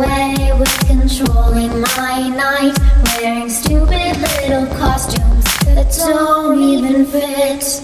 away with controlling my night, wearing stupid little costumes that don't even fit.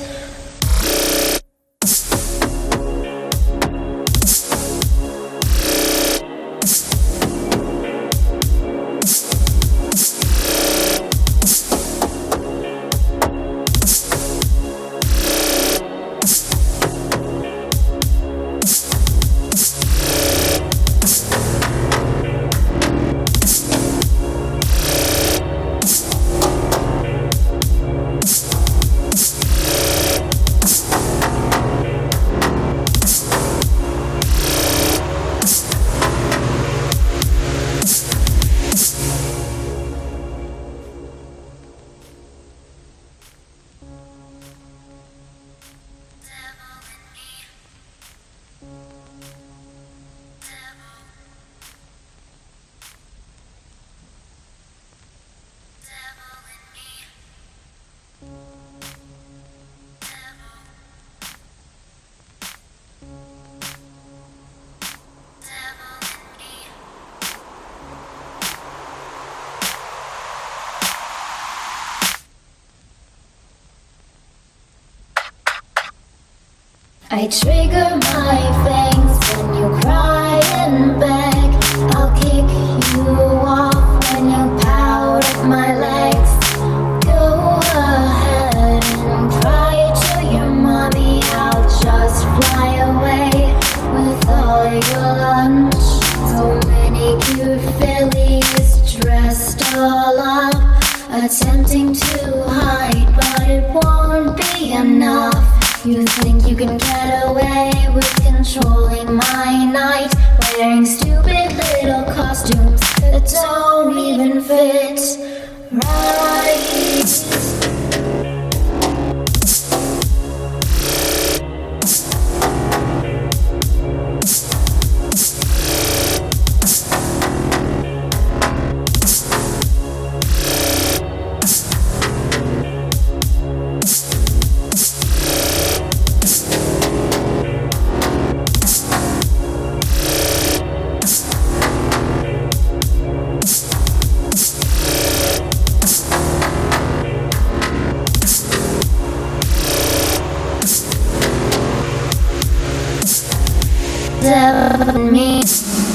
I trigger my fangs when you cry and beg. I'll kick you off when you pout at my legs. Go ahead and cry to your mommy. I'll just fly away with all your lunch. So many cute fillies dressed all up, attempting to hide, but it won't be enough. You think you can get away with controlling my night, wearing stupid little costumes that don't even fit right. Devil in me.